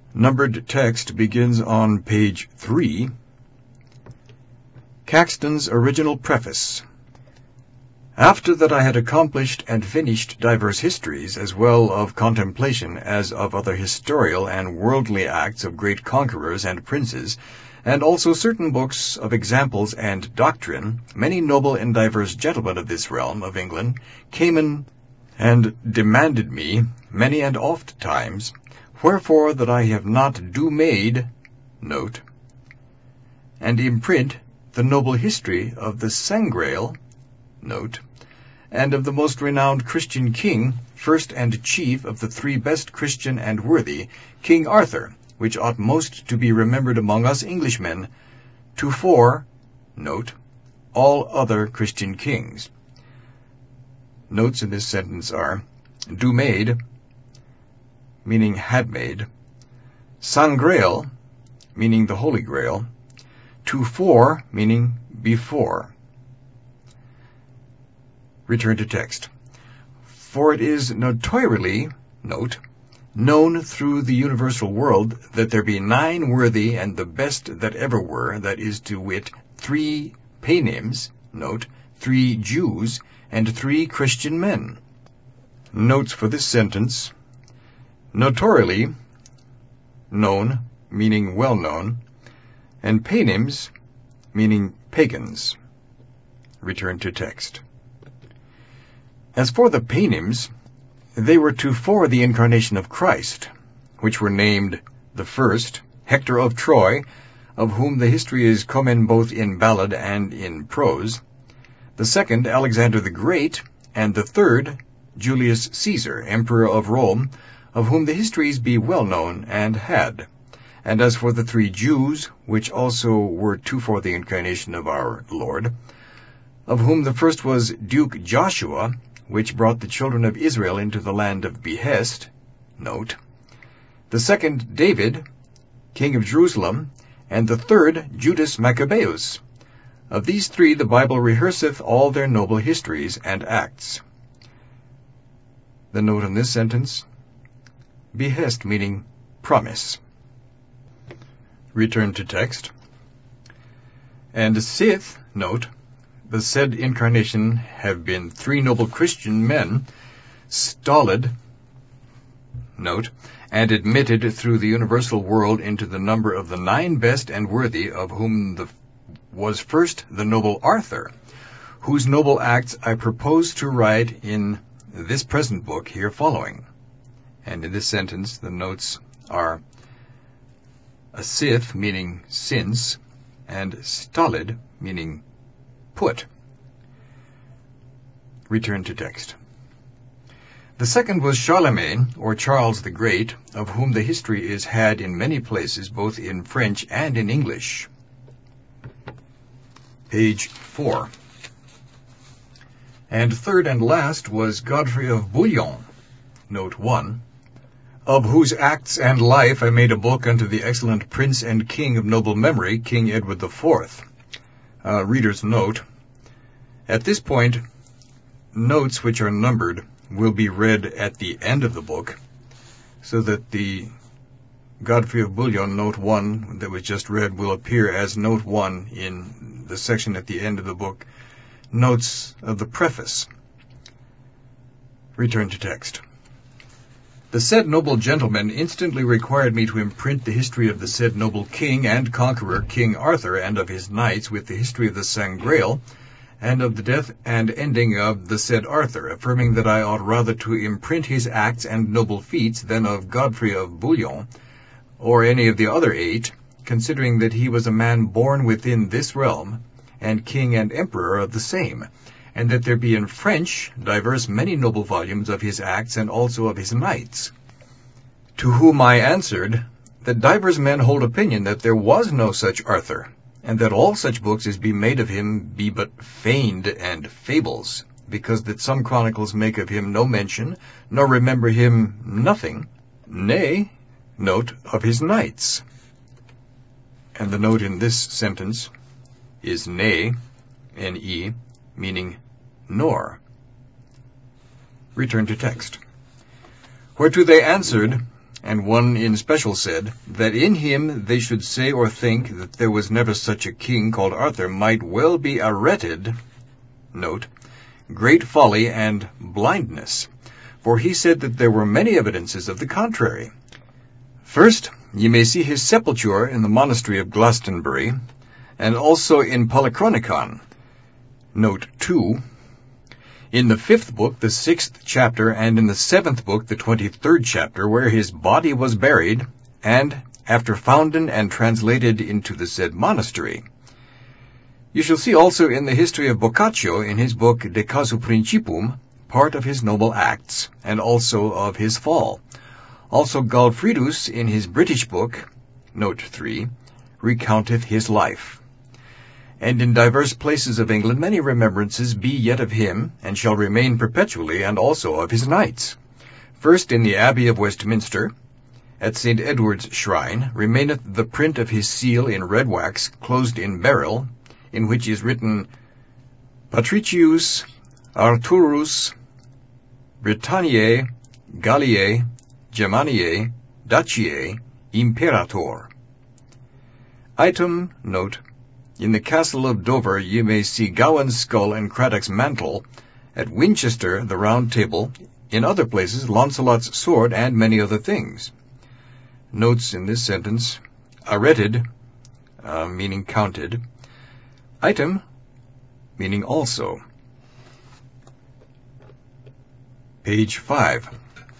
Numbered text begins on page 3. Caxton's original preface. After that I had accomplished and finished divers histories, as well of contemplation as of other historial and worldly acts of great conquerors and princes, and also certain books of examples and doctrine, many noble and divers gentlemen of this realm of England came in and demanded me many and oft times, wherefore that I have not do made, note, and imprint the noble history of the Sangreal, note, and of the most renowned Christian king, first and chief of the three best Christian and worthy, King Arthur, which ought most to be remembered among us Englishmen, to fore, note, all other Christian kings. Notes in this sentence are, do made, meaning had made, Sangreal, meaning the Holy Grail, to fore, meaning before. Return to text. For it is notorially, note, known through the universal world that there be 9 worthy and the best that ever were, that is to wit, 3 Paynims, note, 3 Jews, and 3 Christian men. Notes for this sentence. Notorially, known, meaning well known, and Paynims, meaning pagans. Return to text. As for the Paynims, they were to fore the incarnation of Christ, which were named the first, Hector of Troy, of whom the history is common both in ballad and in prose, the second, Alexander the Great, and the third, Julius Caesar, Emperor of Rome, of whom the histories be well known and had. And as for the 3 Jews, which also were to fore the incarnation of our Lord, of whom the first was Duke Joshua, which brought the children of Israel into the land of behest, note, the second David, king of Jerusalem, and the third Judas Maccabeus. Of these 3 the Bible rehearseth all their noble histories and acts. The note on this sentence, behest meaning promise. Return to text. And saith, note, the said incarnation have been 3 noble Christian men, stolid, note, and admitted through the universal world into the number of the 9 best and worthy, of whom was first the noble Arthur, whose noble acts I propose to write in this present book here following. And in this sentence the notes are asith, meaning since, and stolid, meaning put. Return to text. The second was Charlemagne, or Charles the Great, of whom the history is had in many places, both in French and in English. Page 4. And third and last was Godfrey of Bouillon, note 1, of whose acts and life I made a book unto the excellent prince and king of noble memory, King Edward IV. Reader's note. At this point, notes which are numbered will be read at the end of the book, so that the Godfrey of Bouillon, note 1, that was just read, will appear as note 1 in the section at the end of the book, notes of the preface. Return to text. The said noble gentleman instantly required me to imprint the history of the said noble king and conqueror, King Arthur, and of his knights, with the history of the Sangreal, and of the death and ending of the said Arthur, affirming that I ought rather to imprint his acts and noble feats than of Godfrey of Bouillon, or any of the other 8, considering that he was a man born within this realm, and king and emperor of the same, and that there be in French divers many noble volumes of his acts and also of his knights. To whom I answered, that divers men hold opinion that there was no such Arthur, and that all such books as be made of him be but feigned and fables, because that some chronicles make of him no mention, nor remember him nothing, nay, note of his knights. And the note in this sentence is nay, N-E, meaning nor. Return to text. Whereto they answered and one in special said, that in him they should say or think that there was never such a king called Arthur might well be arreted, note, great folly and blindness, for he said that there were many evidences of the contrary. First, ye may see his sepulture in the monastery of Glastonbury, and also in Polychronicon, note 2, in the 5th book, the 6th chapter, and in the 7th book, the 23rd chapter, where his body was buried, and after founden and translated into the said monastery. You shall see also in the history of Boccaccio, in his book De Casu Principum, part of his noble acts, and also of his fall. Also Galfridus, in his British book, note 3, recounteth his life. And in divers places of England many remembrances be yet of him, and shall remain perpetually, and also of his knights. First, in the Abbey of Westminster, at St. Edward's shrine, remaineth the print of his seal in red wax, closed in beryl, in which is written, Patricius Arturus Britanniae Galliae Germaniae Daciae Imperator. Item, note, in the castle of Dover ye may see Gawain's skull and Craddock's mantle, at Winchester the Round Table, in other places Launcelot's sword, and many other things. Notes in this sentence, arreted, meaning counted, item, meaning also. Page 5.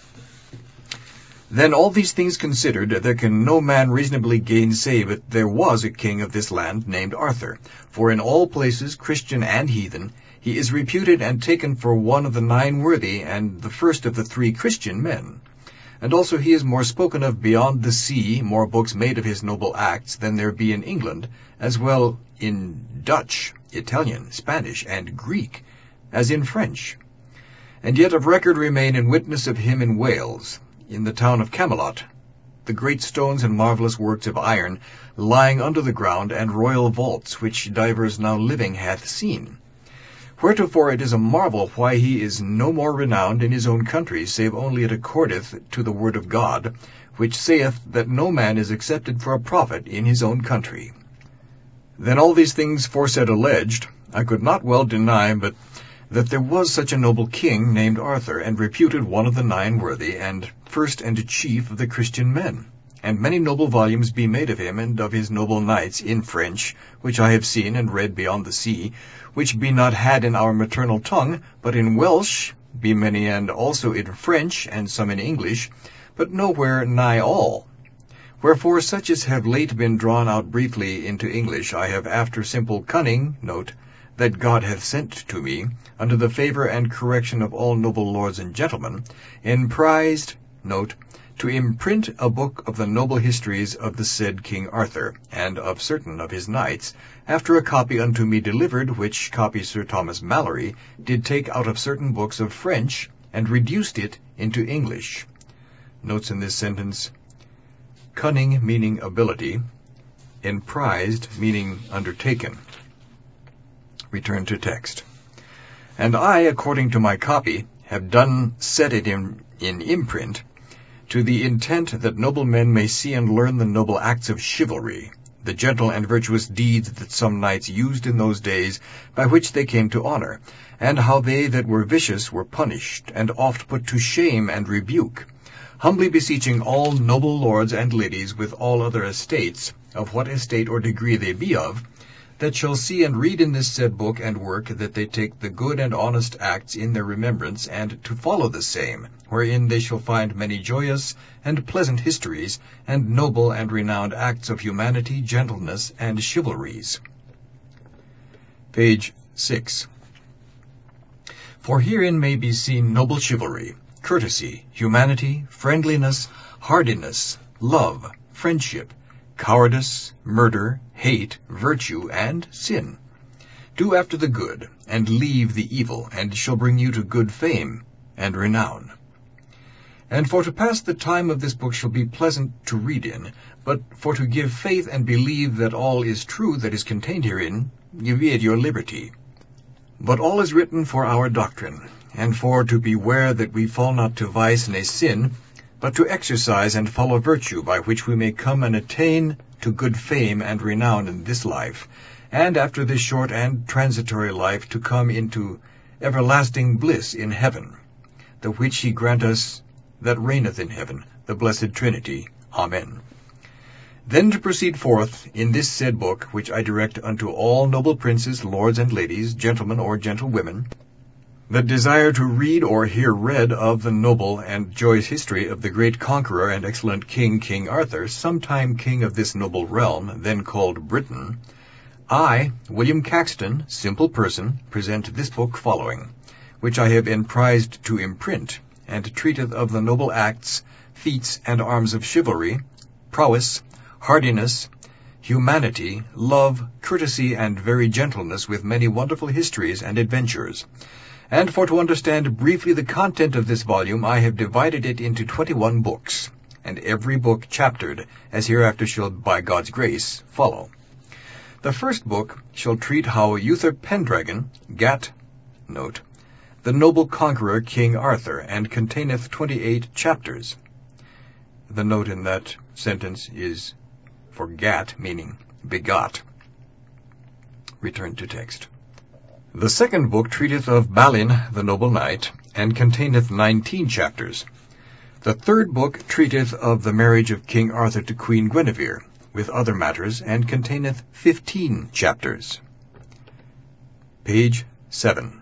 Then all these things considered, there can no man reasonably gainsay but there was a king of this land named Arthur. For in all places, Christian and heathen, he is reputed and taken for one of the 9 worthy, and the first of the 3 Christian men. And also he is more spoken of beyond the sea, more books made of his noble acts than there be in England, as well in Dutch, Italian, Spanish, and Greek, as in French. And yet of record remain in witness of him in Wales, in the town of Camelot, the great stones and marvellous works of iron lying under the ground, and royal vaults, which divers now living hath seen. Wheretofore it is a marvel why he is no more renowned in his own country, save only it accordeth to the word of God, which saith that no man is accepted for a prophet in his own country. Then all these things foresaid alleged, I could not well deny, but that there was such a noble king named Arthur, and reputed one of the 9 worthy, and first and chief of the Christian men. And many noble volumes be made of him, and of his noble knights, in French, which I have seen and read beyond the sea, which be not had in our maternal tongue, but in Welsh be many, and also in French, and some in English, but nowhere nigh all. Wherefore such as have late been drawn out briefly into English, I have after simple cunning, note, that God hath sent to me, under the favour and correction of all noble lords and gentlemen, emprised, note, to imprint a book of the noble histories of the said King Arthur, and of certain of his knights, after a copy unto me delivered, which copy Sir Thomas Malory did take out of certain books of French, and reduced it into English. Notes in this sentence, cunning meaning ability, emprised meaning undertaken. Return to text. And I, according to my copy, have done set it in imprint, to the intent that noble men may see and learn the noble acts of chivalry, the gentle and virtuous deeds that some knights used in those days, by which they came to honour, and how they that were vicious were punished, and oft put to shame and rebuke, humbly beseeching all noble lords and ladies with all other estates, of what estate or degree they be of, that shall see and read in this said book and work, that they take the good and honest acts in their remembrance, and to follow the same, wherein they shall find many joyous and pleasant histories, and noble and renowned acts of humanity, gentleness, and chivalries. Page 6. For herein may be seen noble chivalry, courtesy, humanity, friendliness, hardiness, love, friendship, cowardice, murder, hate, virtue, and sin. Do after the good, and leave the evil, and shall bring you to good fame and renown. And for to pass the time of this book shall be pleasant to read in, but for to give faith and believe that all is true that is contained herein, ye be at your liberty. But all is written for our doctrine, and for to beware that we fall not to vice ne sin, but to exercise and follow virtue, by which we may come and attain to good fame and renown in this life, and after this short and transitory life to come into everlasting bliss in heaven, the which he grant us that reigneth in heaven, the blessed Trinity. Amen. Then to proceed forth in this said book, which I direct unto all noble princes, lords and ladies, gentlemen or gentlewomen, that desire to read or hear read of the noble and joyous history of the great conqueror and excellent king, King Arthur, sometime king of this noble realm, then called Britain, I, William Caxton, simple person, present this book following, which I have been prized to imprint, and treateth of the noble acts, feats, and arms of chivalry, prowess, hardiness, humanity, love, courtesy, and very gentleness, with many wonderful histories and adventures. And for to understand briefly the content of this volume, I have divided it into 21 books, and every book chaptered, as hereafter shall by God's grace follow. The first book shall treat how Uther Pendragon gat, note, the noble conqueror King Arthur, and containeth 28 chapters. The note in that sentence is for gat, meaning begot. Return to text. The second book treateth of Balin the noble knight, and containeth 19 chapters. The third book treateth of the marriage of King Arthur to Queen Guinevere, with other matters, and containeth 15 chapters. Page 7.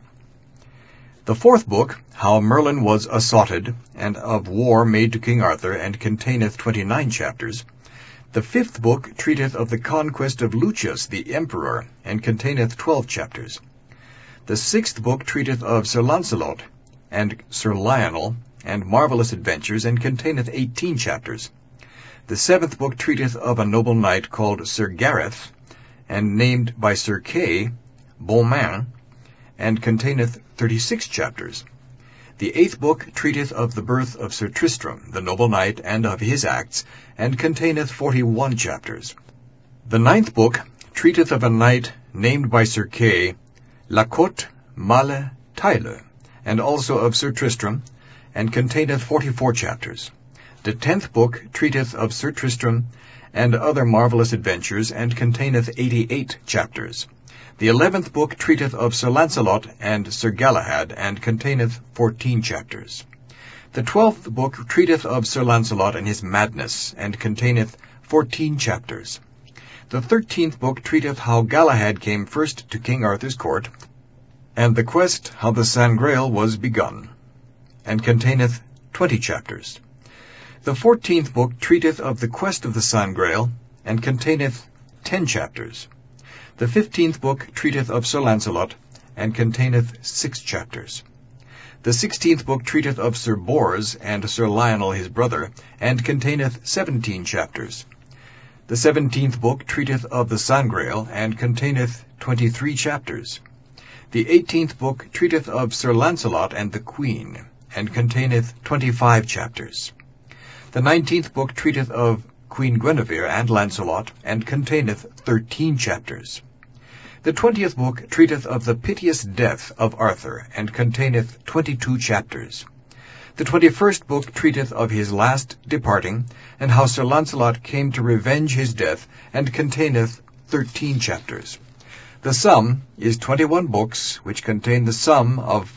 The fourth book, how Merlin was assotted, and of war made to King Arthur, and containeth 29 chapters. The fifth book treateth of the conquest of Lucius the emperor, and containeth 12 chapters. The sixth book treateth of Sir Launcelot and Sir Lionel, and marvellous adventures, and containeth 18 chapters. The seventh book treateth of a noble knight called Sir Gareth, and named by Sir Kay, Beaumains, and containeth 36 chapters. The eighth book treateth of the birth of Sir Tristram, the noble knight, and of his acts, and containeth 41 chapters. The ninth book treateth of a knight named by Sir Kay, La Cote Male Taile, and also of Sir Tristram, and containeth 44 chapters. The 10th book treateth of Sir Tristram and other marvellous adventures, and containeth 88 chapters. The 11th book treateth of Sir Launcelot and Sir Galahad, and containeth 14 chapters. The 12th book treateth of Sir Launcelot and his madness, and containeth 14 chapters. The 13th book treateth how Galahad came first to King Arthur's court, and the quest how the Sangreal was begun, and containeth 20 chapters. The 14th book treateth of the quest of the Sangreal, and containeth 10 chapters. The 15th book treateth of Sir Launcelot, and containeth 6 chapters. The 16th book treateth of Sir Bors and Sir Lionel his brother, and containeth 17 chapters. The 17th book treateth of the Sangreal, and containeth 23 chapters. The 18th book treateth of Sir Launcelot and the Queen, and containeth 25 chapters. The 19th book treateth of Queen Guinevere and Launcelot, and containeth 13 chapters. The 20th book treateth of the piteous death of Arthur, and containeth 22 chapters. The 21st book treateth of his last departing, and how Sir Launcelot came to revenge his death, and containeth 13 chapters. The sum is 21 books, which contain the sum of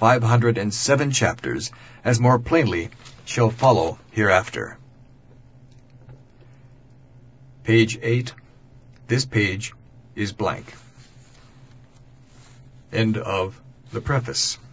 507 chapters, as more plainly shall follow hereafter. Page 8. This page is blank. End of the preface.